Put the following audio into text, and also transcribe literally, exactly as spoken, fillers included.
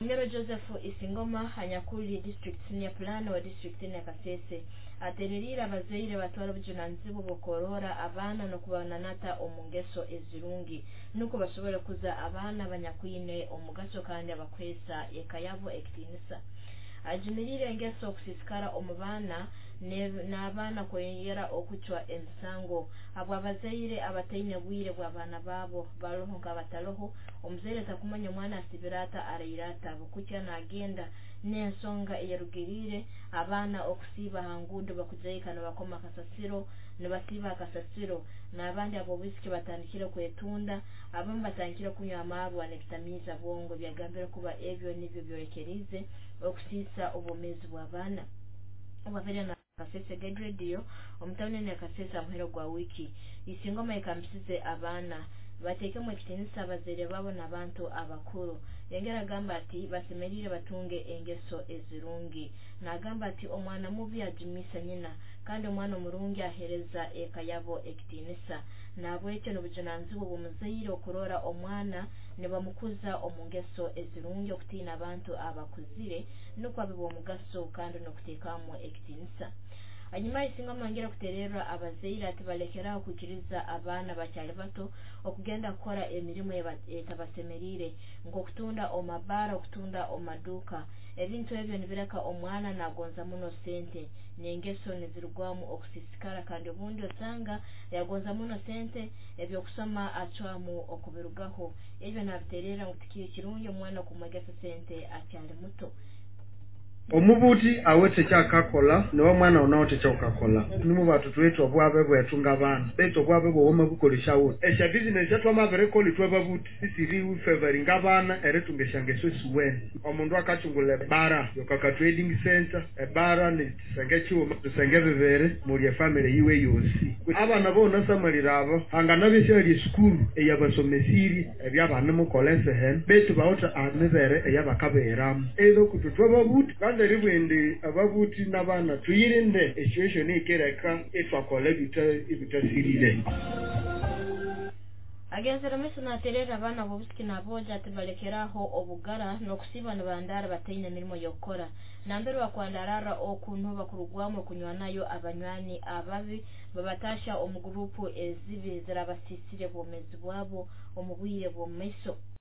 Ngero Joseph Isingoma hanyakuli district senior planner wa district ya Kasese atererira abazaire batwara bujunanzibu bukorora abana no kubananata omungeso ezirungi nuko bashobora kuza abana banyakwine omugaso kandi abakwesa ekayabo ekitinisa ajimirire ngeso okusisikara omubana n'abana kweyera okuchwa ensango abo abazaire abataine bwire bw'abana babo baroho nk'abataloho omuzaire takumanya omwana asibirata arayirata bukutya nagenda n'ensonga eyarugirire abana okusiba hangundo bakujayikana bakoma kasasiro nibasiba akasasiro n'abandi abo bisiki batandikira kwetunda abamu batandikira kunywa amarwa n'ebitamiza bwongo byagambira kuba ebyo nibyo byorekerize okusisa obumezi bw'abana obavere na Kasese Ged Radio omutawune ne Kasese amhero gwa wiki Isingoma ikamsize abana bateke mu kitinisa abazaire babo n'abantu abakuru yengera gamba ati basemerire batunge engeso ezirungi nagamba ati omwana mubi ajimisa nyina kandi omwana omurungi ahereza ekayabo ekitinisa nabwete n'obujunanzi bw'omuzaire okurora omwana ne bamukuza omungeso ezirungi okutina abantu abakuzire nuko abibo omugaso kandi n'okutekamu ekitinisa Anyuma Isingoma ngera kuterera abazaire ati balekera okukiriza abana bakyali bato okugenda gukora emirimo etabasemerire ngokutunda omabara okutunda omaduka ebintu ebyo nibireka omwana nagonza muno sente nengeso nizirugwamu okusisikara kandi obundi osanga yagonza muno sente ebyo kusoma acwamu okubirugaho ebyo nabiterera ngutikiye kirungi omwana kumwegesa sente akyali muto Omubuti awete kyakakola no mwana onaote kyokakola nimu batu twetu obwabe bwetunga bana beto obwabe bwoma bukolishawo esha business yatwa mavere koli twa babuti sisiri u favoring abana eretungeshangeso suwen omundu akachungule bara yokaka trading center e bara ni sangechi tusengevere muri family yiwe yosi abana bona samalirabo hangana bishali school eyabasomesiri ebyabana mu college hen beto bawota anevere eyabakaberamu ezo kututwa babuti kandi ribwende ababuti n'abana tuyirinde situation ikereka etwakola bita ibitasirire Agenzera mesuna terera abana bobusiki naboja tibalekeraho obugara no kusiba nabandara bataine mirimo yokora nambere wakwandarara okuntu bakurugwamo kunywa nayo abanywani ababi babatasha omugrupu ezibe zirabasisire bomezi bwabo omubwiye bomeso